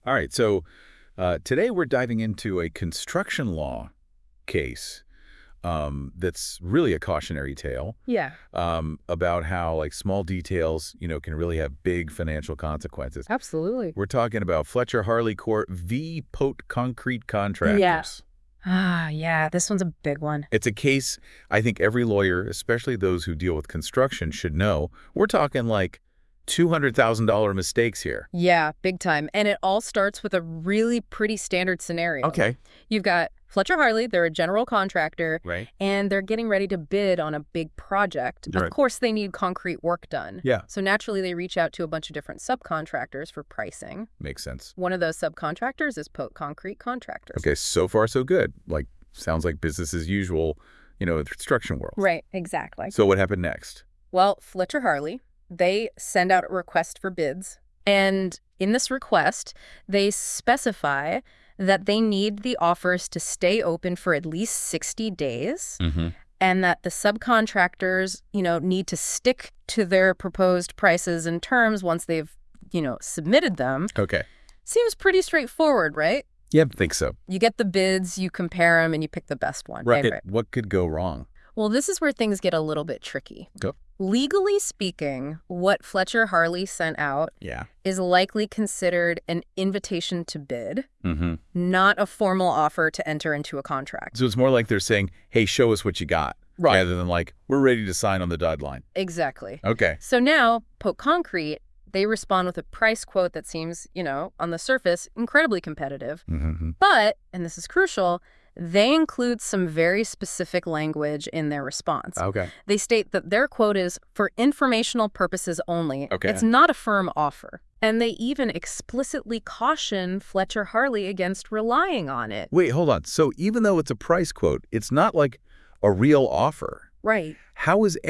All right, so today we're diving into a construction law case that's really a cautionary tale Yeah, about how like small details, can really have big financial consequences. absolutely. We're talking about Fletcher Harley Court v. Pote Concrete Yeah. Contractors. Yeah, this one's a big one. It's a case I think every lawyer, especially those who deal with construction, should know. We're talking like $200,000 mistakes here. Yeah, big time. And it all starts with a really pretty standard scenario. Okay. You've got Fletcher Harley, they're a general contractor, Right. and they're getting ready to bid on a big project. Of Right. course, they need concrete work done. Yeah. So naturally, they reach out to a bunch of different subcontractors for pricing. Makes sense. One of those subcontractors is Pote Concrete Contractors. Okay, so far so good. Like, sounds like business as usual, in the construction world. Right, exactly. So what happened next? Well, Fletcher Harley, they send out a request for bids. And in this request, they specify that they need the offers to stay open for at least 60 days Mm-hmm. and that the subcontractors, need to stick to their proposed prices and terms once they've, submitted them. Okay. Seems pretty straightforward, right? Yeah, I think so. You get the bids, you compare them, and you pick the best one. Right. What could go wrong? Well, this is where things get a little bit tricky. Go. Legally speaking, what Fletcher Harley sent out Yeah. is likely considered an invitation to bid, Mm-hmm. not a formal offer to enter into a contract. So it's more like they're saying, hey, show us what you got. Right. Rather than like, we're ready to sign on the dotted line. Exactly. Okay. So now, Pote Concrete, they respond with a price quote that seems, on the surface, incredibly competitive. Mm-hmm. But, and this is crucial, they include some very specific language in their response. Okay. They state that their quote is for informational purposes only. Okay. It's not a firm offer. And they even explicitly caution Fletcher Harley against relying on it. Wait, hold on. So even though it's a price quote, it's not like a real offer. Right. How is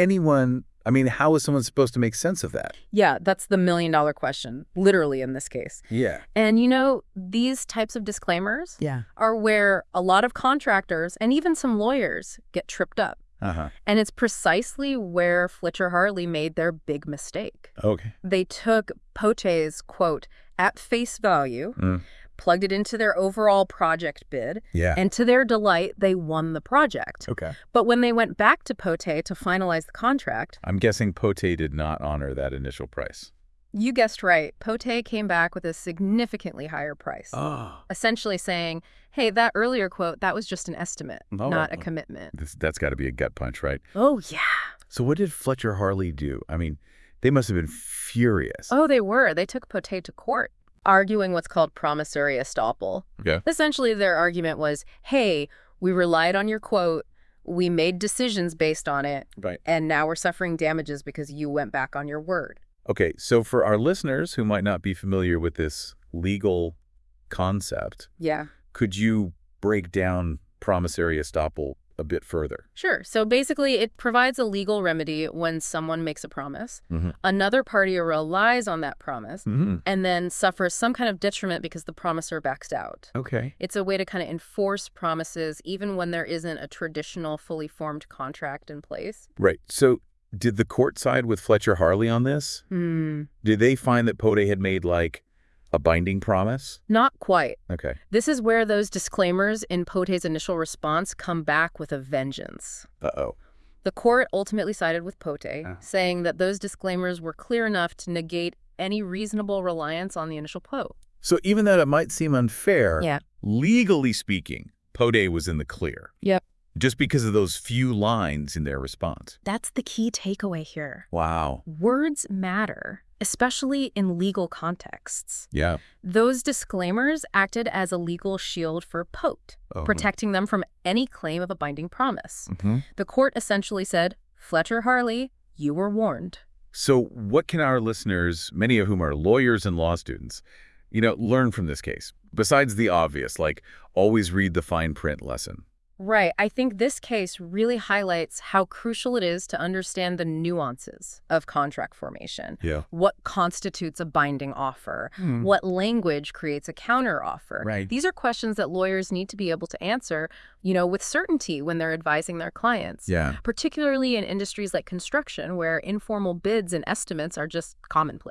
someone supposed to make sense of that? Yeah, that's the million-dollar question, literally in this case. Yeah. And these types of disclaimers Yeah. are where a lot of contractors and even some lawyers get tripped up. Uh-huh. And it's precisely where Fletcher Harley made their big mistake. Okay. They took Pote's quote at face value, Mm. plugged it into their overall project bid, Yeah. and to their delight, they won the project. Okay. But when they went back to Pote to finalize the contract, I'm guessing Pote did not honor that initial price. you guessed right, Pote came back with a significantly higher price, Oh. essentially saying, hey, that earlier quote, that was just an estimate, Oh. not a commitment. That's got to be a gut punch, right? Oh, yeah. So what did Fletcher Harley do? They must have been furious. Oh, they were. They took Pote to court, arguing what's called promissory estoppel. Okay. Essentially, their argument was, hey, we relied on your quote, we made decisions based on it, Right. and now we're suffering damages because you went back on your word. Okay, so for our listeners who might not be familiar with this legal concept, Yeah. could you break down promissory estoppel a bit further? Sure. So basically, it provides a legal remedy when someone makes a promise, Mm-hmm. another party relies on that promise, Mm-hmm. and then suffers some kind of detriment because the promisor backs out. Okay. It's a way to kind of enforce promises even when there isn't a traditional fully formed contract in place. Right. So did the court side with Fletcher Harley on this? Did they find that Pote had made like a binding promise? Not quite. Okay. This is where those disclaimers in Pote's initial response come back with a vengeance. Uh-oh. The court ultimately sided with Pote, saying that those disclaimers were clear enough to negate any reasonable reliance on the initial quote. So even though it might seem unfair, Yeah. legally speaking, Pote was in the clear. Yep. Just because of those few lines in their response. That's the key takeaway here. Wow. Words matter, especially in legal contexts. Yeah. Those disclaimers acted as a legal shield for Pote, Oh. protecting them from any claim of a binding promise. Mm-hmm. The court essentially said, Fletcher Harley, you were warned. So what can our listeners, many of whom are lawyers and law students, learn from this case? Besides the obvious, like always read the fine print lesson. Right. I think this case really highlights how crucial it is to understand the nuances of contract formation. Yeah. What constitutes a binding offer? What language creates a counteroffer? Right. These are questions that lawyers need to be able to answer, with certainty when they're advising their clients. Yeah. Particularly in industries like construction, where informal bids and estimates are just commonplace.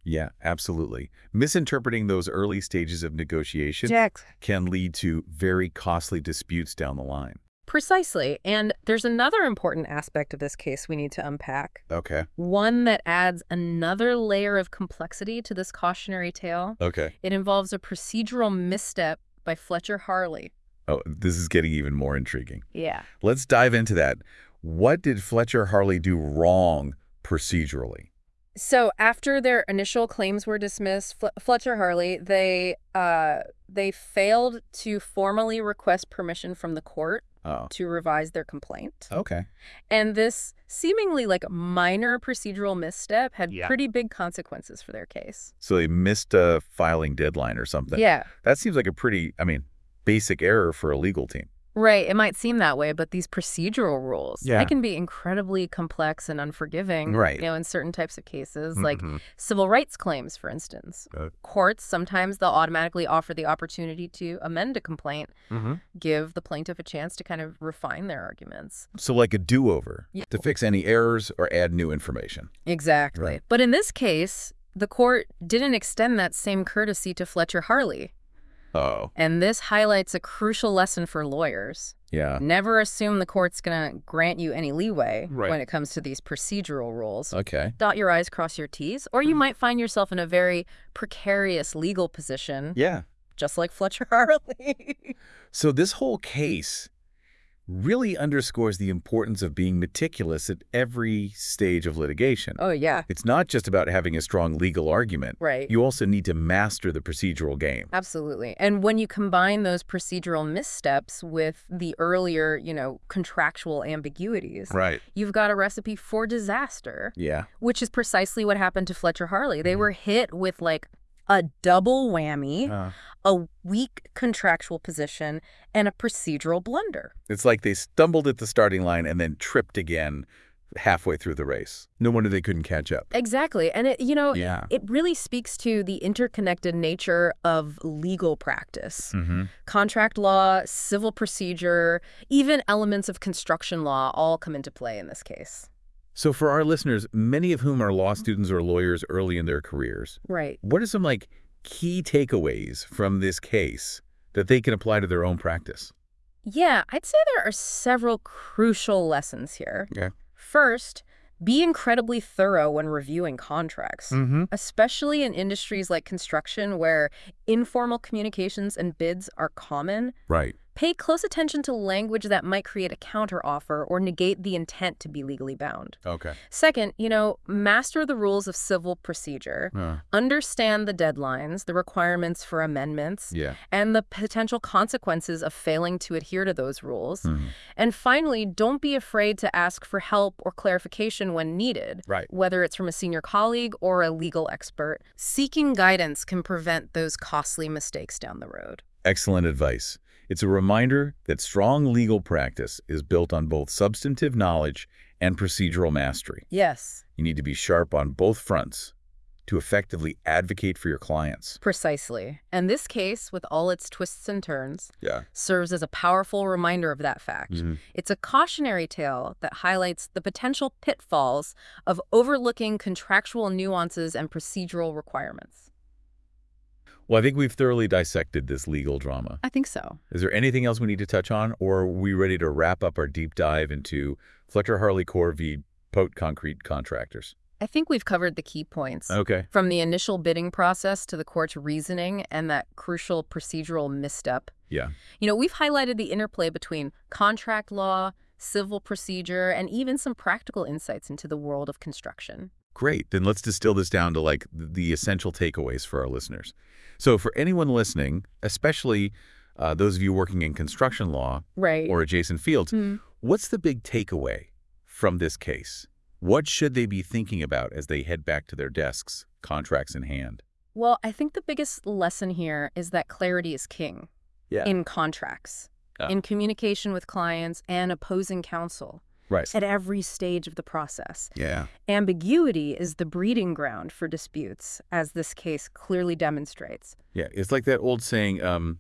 Yeah, absolutely. Misinterpreting those early stages of negotiation Jack. can lead to very costly disputes down the line. Precisely. And there's another important aspect of this case we need to unpack. Okay. One that adds another layer of complexity to this cautionary tale. Okay. It involves a procedural misstep by Fletcher Harley. Oh, this is getting even more intriguing. Yeah. Let's dive into that. What did Fletcher Harley do wrong procedurally? So after their initial claims were dismissed, Fletcher Harley, they failed to formally request permission from the court Oh, to revise their complaint. okay. And this seemingly like minor procedural misstep had Yeah. pretty big consequences for their case. So they missed a filing deadline or something. Yeah, That seems like a pretty, basic error for a legal team. right. It might seem that way, but these procedural rules, Yeah. they can be incredibly complex and unforgiving. Right. In certain types of cases, like Mhm. civil rights claims, for instance. Courts, sometimes they'll automatically offer the opportunity to amend a complaint, Mhm. give the plaintiff a chance to kind of refine their arguments. So like a do-over Yeah. to fix any errors or add new information. Exactly. Right. But in this case, the court didn't extend that same courtesy to Fletcher Harley. Oh, And this highlights a crucial lesson for lawyers. yeah. Never assume the court's going to grant you any leeway Right. when it comes to these procedural rules. Okay. Dot your I's, cross your T's, or you might find yourself in a very precarious legal position, Yeah. just like Fletcher Harley. So this whole case really underscores the importance of being meticulous at every stage of litigation. Oh, yeah. It's not just about having a strong legal argument. Right. You also need to master the procedural game. Absolutely. And when you combine those procedural missteps with the earlier, contractual ambiguities, Right. you've got a recipe for disaster, Yeah. which is precisely what happened to Fletcher Harley. They were hit with like a double whammy, a weak contractual position, and a procedural blunder. It's like they stumbled at the starting line and then tripped again halfway through the race. No wonder they couldn't catch up. Exactly. And Yeah. it really speaks to the interconnected nature of legal practice. Mm-hmm. Contract law, civil procedure, even elements of construction law all come into play in this case. So for our listeners, many of whom are law students or lawyers early in their careers, Right. what are some key takeaways from this case that they can apply to their own practice? Yeah, I'd say there are several crucial lessons here. Okay. First, be incredibly thorough when reviewing contracts, Mm-hmm. especially in industries like construction where informal communications and bids are common. Right. Pay close attention to language that might create a counteroffer or negate the intent to be legally bound. Okay. Second, master the rules of civil procedure, understand the deadlines, the requirements for amendments, Yeah. and the potential consequences of failing to adhere to those rules. Mhm. And finally, don't be afraid to ask for help or clarification when needed, Right. whether it's from a senior colleague or a legal expert. Seeking guidance can prevent those costly mistakes down the road. Excellent advice. It's a reminder that strong legal practice is built on both substantive knowledge and procedural mastery. Yes, You need to be sharp on both fronts to effectively advocate for your clients. precisely. And this case, with all its twists and turns, Yeah. serves as a powerful reminder of that fact. Mhm. It's a cautionary tale that highlights the potential pitfalls of overlooking contractual nuances and procedural requirements. Well, I think we've thoroughly dissected this legal drama. I think so. Is there anything else we need to touch on, or are we ready to wrap up our deep dive into Fletcher Harley Corp v. Pote Concrete Contractors? I think we've covered the key points. Okay. From the initial bidding process to the court's reasoning and that crucial procedural misstep. Yeah. We've highlighted the interplay between contract law, civil procedure, and even some practical insights into the world of construction. Great. Then let's distill this down to the essential takeaways for our listeners. So for anyone listening, especially those of you working in construction law Right. or adjacent fields, what's the big takeaway from this case? What should they be thinking about as they head back to their desks, contracts in hand? Well, I think the biggest lesson here is that clarity is king Yeah. in contracts, in communication with clients and opposing counsel Right. at every stage of the process. Yeah. Ambiguity is the breeding ground for disputes, as this case clearly demonstrates. Yeah. It's like that old saying,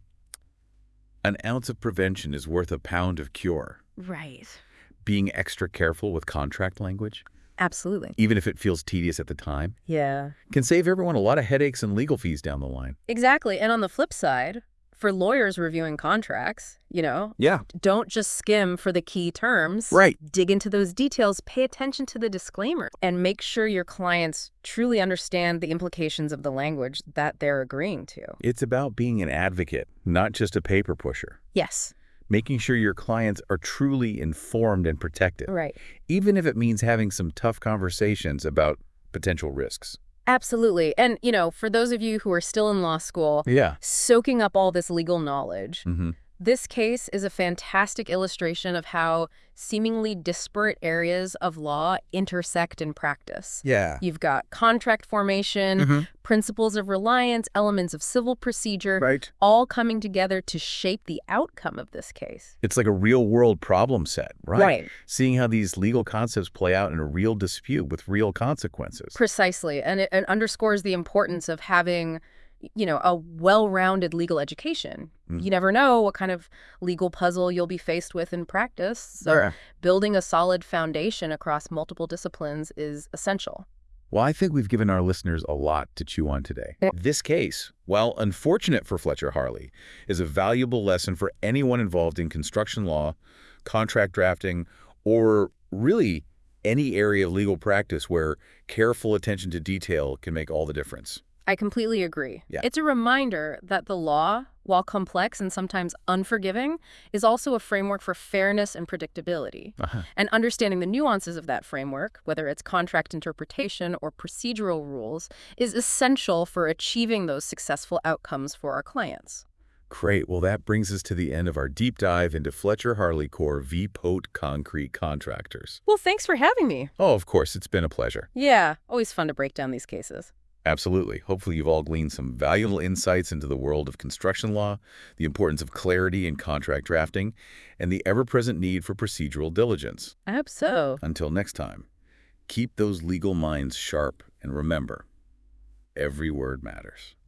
an ounce of prevention is worth a pound of cure. Right. Being extra careful with contract language, Absolutely. even if it feels tedious at the time. Yeah. Can save everyone a lot of headaches and legal fees down the line. Exactly. And on the flip side, for lawyers reviewing contracts, Yeah. don't just skim for the key terms. Right. Dig into those details, pay attention to the disclaimer, and make sure your clients truly understand the implications of the language that they're agreeing to. It's about being an advocate, not just a paper pusher. Yes. Making sure your clients are truly informed and protected, Right. even if it means having some tough conversations about potential risks. Absolutely. And, for those of you who are still in law school, Yeah. soaking up all this legal knowledge, Mm-hmm. this case is a fantastic illustration of how seemingly disparate areas of law intersect in practice. Yeah. You've got contract formation, principles of reliance, elements of civil procedure, Right. all coming together to shape the outcome of this case. It's like a real-world problem set, right? Right. Seeing how these legal concepts play out in a real dispute with real consequences. Precisely. And it underscores the importance of having a well-rounded legal education. You never know what kind of legal puzzle you'll be faced with in practice. So building a solid foundation across multiple disciplines is essential. Well, I think we've given our listeners a lot to chew on today. This case, while unfortunate for Fletcher Harley, is a valuable lesson for anyone involved in construction law, contract drafting, or really any area of legal practice where careful attention to detail can make all the difference. I completely agree. Yeah. It's a reminder that the law, while complex and sometimes unforgiving, is also a framework for fairness and predictability. And understanding the nuances of that framework, whether it's contract interpretation or procedural rules, is essential for achieving those successful outcomes for our clients. Great. Well, that brings us to the end of our deep dive into Fletcher Harley Corp v. Pote Concrete Contractors. Well, thanks for having me. Oh, of course. It's been a pleasure. Yeah, always fun to break down these cases. Absolutely. Hopefully you've all gleaned some valuable insights into the world of construction law, the importance of clarity in contract drafting, and the ever-present need for procedural diligence. Until next time, keep those legal minds sharp and remember, every word matters.